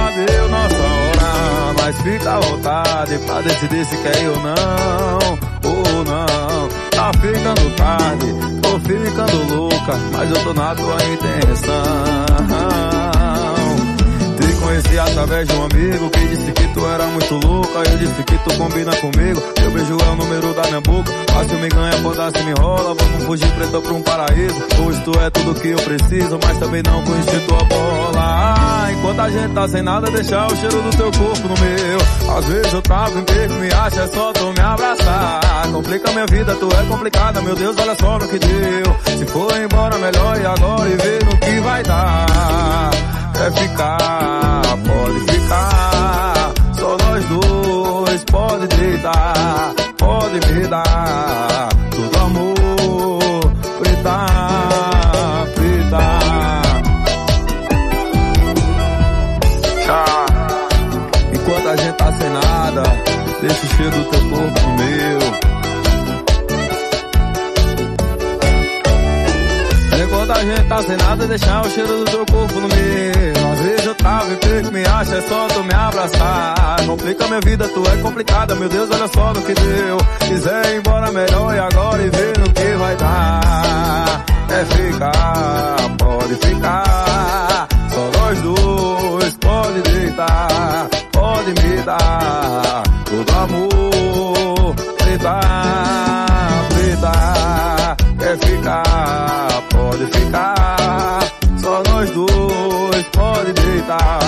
deu nossa hora, mas fica à vontade pra decidir se quer ir ou não. Tá ficando tarde, tô ficando louca, mas eu tô na tua intenção. Te conheci através de um amigo que disse que tu era muito louca. Eu disse que tu combina comigo, teu beijo é o número da minha boca. Fácil me ganha, foda-se me enrola. Vamos fugir preto pra um paraíso. Hoje tu é tudo que eu preciso, mas também não conheci tua bola. Enquanto a gente tá sem nada, deixar o cheiro do teu corpo no meu. Às vezes eu travo em que me acha, é só tu me abraçar. Complica minha vida, tu é complicada, meu Deus, olha só no que deu. Se for embora, melhor ir agora e ver no que vai dar. Quer ficar, pode ficar, só nós dois, pode deitar, pode me dar todo amor, preta, preta. Enquanto a gente tá sem nada, deixa o cheiro do teu corpo no meu. Enquanto a gente tá sem nada, deixar o cheiro do teu corpo no meu. Às vezes eu tava em pé que me acha, é só tu me abraçar. Complica minha vida, tu é complicada, meu Deus, olha só no que deu. Quiser ir embora, melhor e agora e ver no que vai dar. Quer ficar, pode ficar, só nós dois, pode deitar, pode me dar todo amor, preta, preta. Quer ficar, pode ficar, só nós dois, pode deitar.